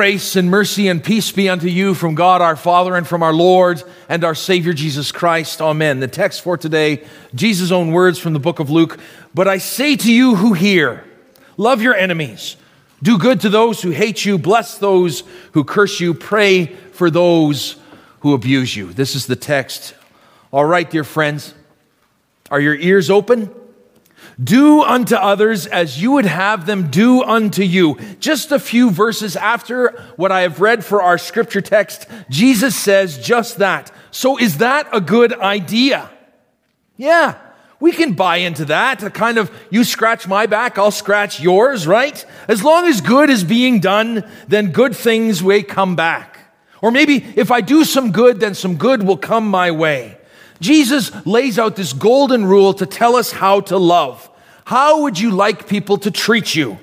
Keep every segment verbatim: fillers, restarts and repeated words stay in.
Grace and mercy and peace be unto you from God our Father and from our Lord and our Savior Jesus Christ. Amen. The text for today, Jesus' own words from the book of Luke. But I say to you who hear, love your enemies, do good to those who hate you, bless those who curse you, pray for those who abuse you. This is the text. All right, dear friends, are your ears open? Do unto others as you would have them do unto you. Just a few verses after what I have read for our scripture text, Jesus says just that. So is that a good idea? Yeah, we can buy into that. A kind of, you scratch my back, I'll scratch yours, right? As long as good is being done, then good things will come back. Or maybe if I do some good, then some good will come my way. Jesus lays out this golden rule to tell us how to love. How would you like people to treat you?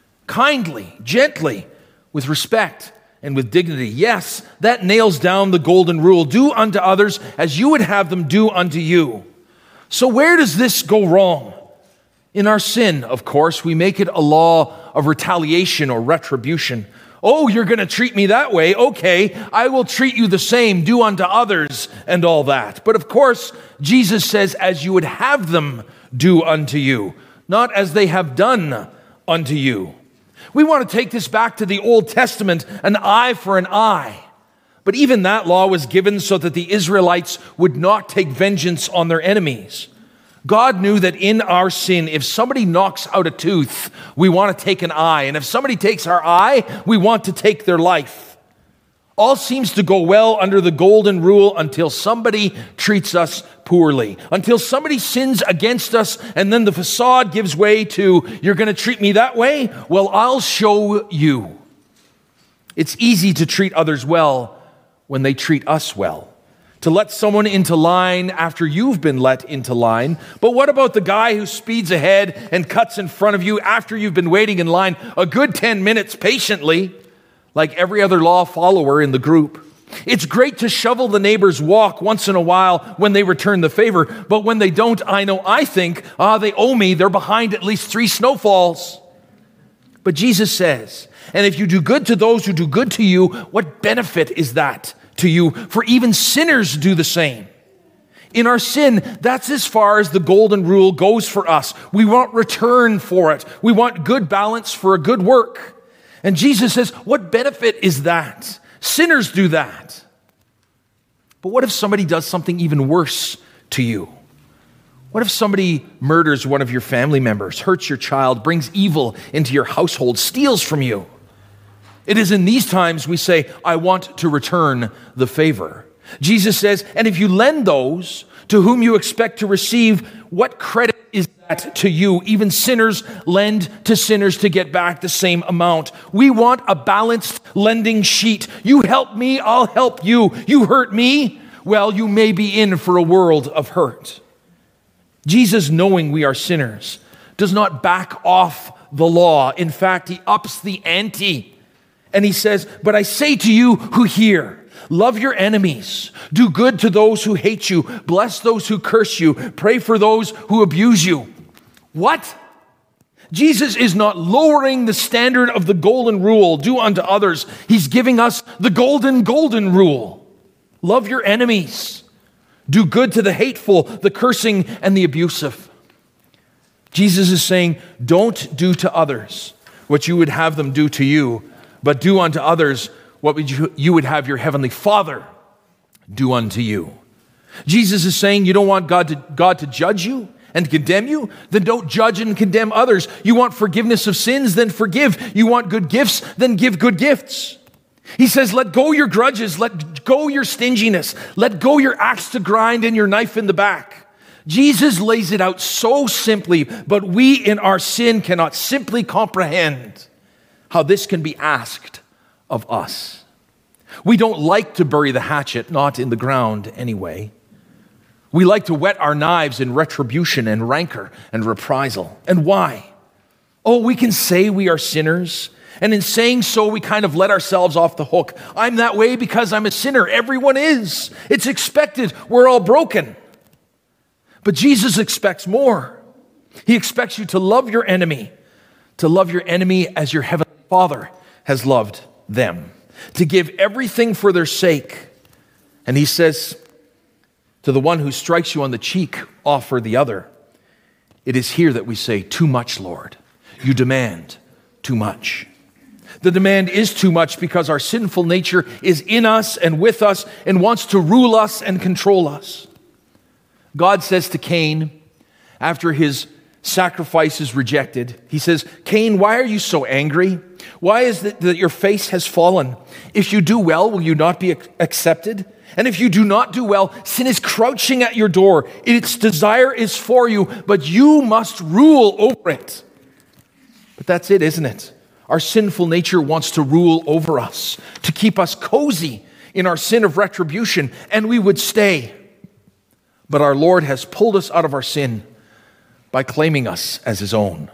Kindly, gently, with respect and with dignity. Yes, that nails down the golden rule. Do unto others as you would have them do unto you. So where does this go wrong? In our sin, of course, we make it a law of retaliation or retribution. Oh, you're going to treat me that way. Okay, I will treat you the same. Do unto others and all that. But of course, Jesus says, as you would have them do unto you, not as they have done unto you. We want to take this back to the Old Testament, an eye for an eye. But even that law was given so that the Israelites would not take vengeance on their enemies. God knew that in our sin, if somebody knocks out a tooth, we want to take an eye. And if somebody takes our eye, we want to take their life. All seems to go well under the golden rule until somebody treats us poorly. Until somebody sins against us and then the facade gives way to, you're going to treat me that way? Well, I'll show you. It's easy to treat others well when they treat us well. To let someone into line after you've been let into line. But what about the guy who speeds ahead and cuts in front of you after you've been waiting in line a good ten minutes patiently, like every other law follower in the group? It's great to shovel the neighbor's walk once in a while when they return the favor, but when they don't, I know I think, ah, they owe me, they're behind at least three snowfalls. But Jesus says, and if you do good to those who do good to you, what benefit is that to you? For even sinners do the same. In our sin, that's as far as the golden rule goes for us. We want return for it. We want good balance for a good work. And Jesus says, what benefit is that? Sinners do that. But what if somebody does something even worse to you? What if somebody murders one of your family members, hurts your child, brings evil into your household, steals from you? It is in these times we say, I want to return the favor. Jesus says, and if you lend those to whom you expect to receive, what credit is that to you? Even sinners lend to sinners to get back the same amount. We want a balanced lending sheet. You help me, I'll help you. You hurt me, well, you may be in for a world of hurt. Jesus, knowing we are sinners, does not back off the law. In fact, he ups the ante. And he says, but I say to you who hear, love your enemies, do good to those who hate you, bless those who curse you, pray for those who abuse you. What? Jesus is not lowering the standard of the golden rule, do unto others. He's giving us the golden, golden rule. Love your enemies. Do good to the hateful, the cursing, and the abusive. Jesus is saying, don't do to others what you would have them do to you, but do unto others what would you, you would have your heavenly Father do unto you. Jesus is saying you don't want God to, God to judge you and condemn you, then don't judge and condemn others. You want forgiveness of sins, then forgive. You want good gifts, then give good gifts. He says, let go your grudges, let go your stinginess, let go your axe to grind and your knife in the back. Jesus lays it out so simply, but we in our sin cannot simply comprehend how this can be asked of us. We don't like to bury the hatchet, not in the ground anyway. We like to whet our knives in retribution and rancor and reprisal. And why? Oh, we can say we are sinners, and in saying so, we kind of let ourselves off the hook. I'm that way because I'm a sinner. Everyone is. It's expected. We're all broken. But Jesus expects more. He expects you to love your enemy, to love your enemy as your heavenly Father has loved them, to give everything for their sake. And he says, to the one who strikes you on the cheek, offer the other. It is here that we say, too much, Lord. You demand too much. The demand is too much because our sinful nature is in us and with us and wants to rule us and control us. God says to Cain, after his sacrifice is rejected, he says, Cain, why are you so angry? Why is it that your face has fallen? If you do well, will you not be accepted? And if you do not do well, sin is crouching at your door. Its desire is for you, but you must rule over it. But that's it, isn't it? Our sinful nature wants to rule over us, to keep us cozy in our sin of retribution, and we would stay. But our Lord has pulled us out of our sin by claiming us as his own.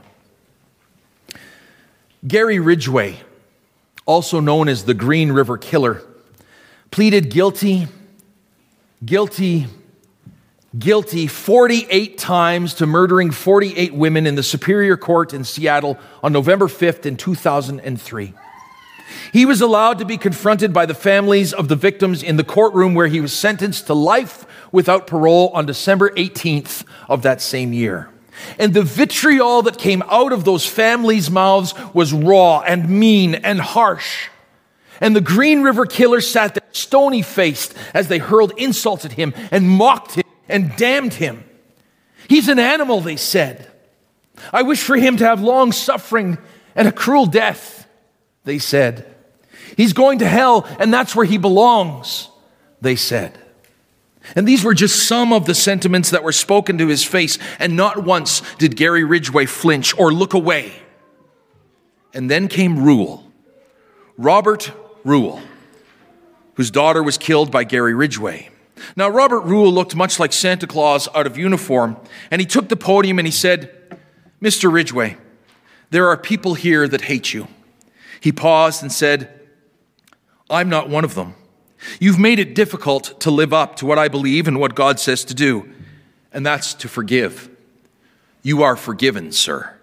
Gary Ridgway, also known as the Green River Killer, pleaded guilty, guilty, guilty forty-eight times to murdering forty-eight women in the Superior Court in Seattle on November fifth in two thousand three. He was allowed to be confronted by the families of the victims in the courtroom where he was sentenced to life without parole on December eighteenth of that same year. And the vitriol that came out of those families' mouths was raw and mean and harsh. And the Green River Killer sat there stony-faced as they hurled insults at him and mocked him and damned him. He's an animal, they said. I wish for him to have long suffering and a cruel death, they said. He's going to hell, and that's where he belongs, they said. And these were just some of the sentiments that were spoken to his face, and not once did Gary Ridgway flinch or look away. And then came Rule, Robert Rule, whose daughter was killed by Gary Ridgway. Now, Robert Rule looked much like Santa Claus out of uniform, and he took the podium and he said, Mister Ridgway, there are people here that hate you. He paused and said, I'm not one of them. You've made it difficult to live up to what I believe and what God says to do, and that's to forgive. You are forgiven, sir.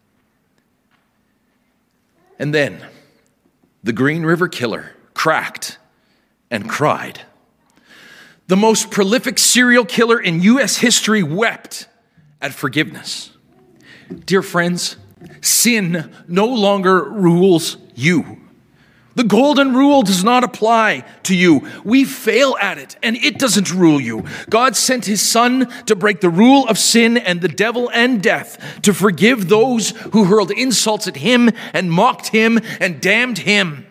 And then the Green River Killer cracked and cried. The most prolific serial killer in U S history wept at forgiveness. Dear friends, sin no longer rules you. The golden rule does not apply to you. We fail at it, and it doesn't rule you. God sent his Son to break the rule of sin and the devil and death, to forgive those who hurled insults at him and mocked him and damned him.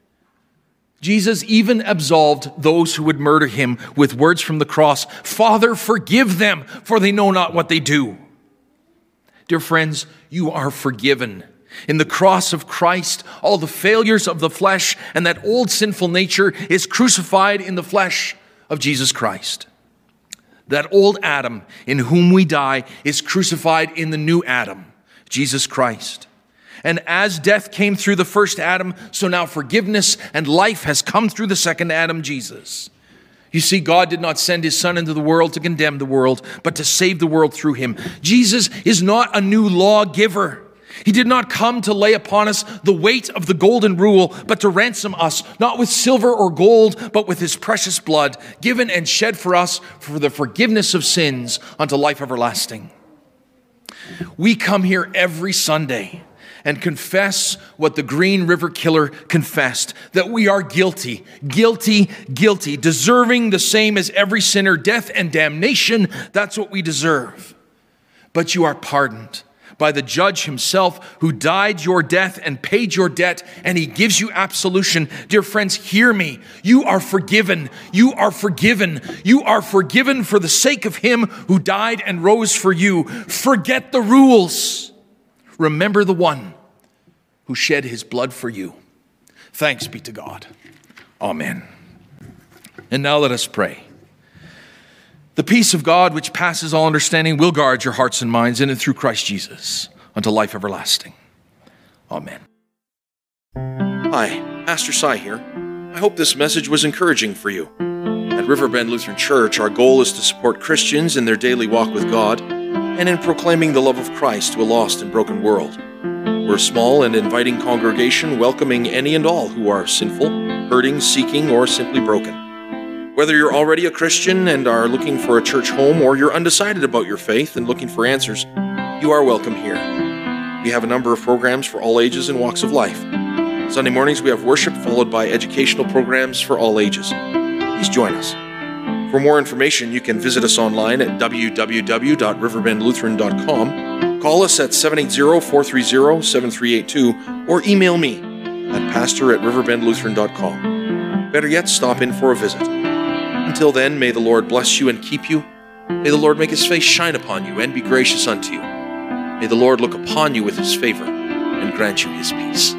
Jesus even absolved those who would murder him with words from the cross, Father, forgive them, for they know not what they do. Dear friends, you are forgiven. In the cross of Christ, all the failures of the flesh and that old sinful nature is crucified in the flesh of Jesus Christ. That old Adam in whom we die is crucified in the new Adam, Jesus Christ. And as death came through the first Adam, so now forgiveness and life has come through the second Adam, Jesus. You see, God did not send his Son into the world to condemn the world, but to save the world through him. Jesus is not a new lawgiver. He did not come to lay upon us the weight of the golden rule, but to ransom us, not with silver or gold, but with his precious blood, given and shed for us for the forgiveness of sins unto life everlasting. We come here every Sunday and confess what the Green River Killer confessed, that we are guilty, guilty, guilty, deserving the same as every sinner, death and damnation. That's what we deserve. But you are pardoned by the judge himself, who died your death and paid your debt, and he gives you absolution. Dear friends, hear me. You are forgiven. You are forgiven. You are forgiven for the sake of him who died and rose for you. Forget the rules. Remember the one who shed his blood for you. Thanks be to God. Amen. And now let us pray. The peace of God, which passes all understanding, will guard your hearts and minds in and through Christ Jesus unto life everlasting. Amen. Hi, Pastor Cy here. I hope this message was encouraging for you. At Riverbend Lutheran Church, our goal is to support Christians in their daily walk with God and in proclaiming the love of Christ to a lost and broken world. We're a small and inviting congregation welcoming any and all who are sinful, hurting, seeking, or simply broken. Whether you're already a Christian and are looking for a church home, or you're undecided about your faith and looking for answers, you are welcome here. We have a number of programs for all ages and walks of life. Sunday mornings we have worship followed by educational programs for all ages. Please join us. For more information, you can visit us online at w w w dot riverbend lutheran dot com, call us at seven eight zero, four three zero, seven three eight two, or email me at pastor at riverbend lutheran dot com. Better yet, stop in for a visit. Until then, may the Lord bless you and keep you. May the Lord make his face shine upon you and be gracious unto you. May the Lord look upon you with his favor and grant you his peace.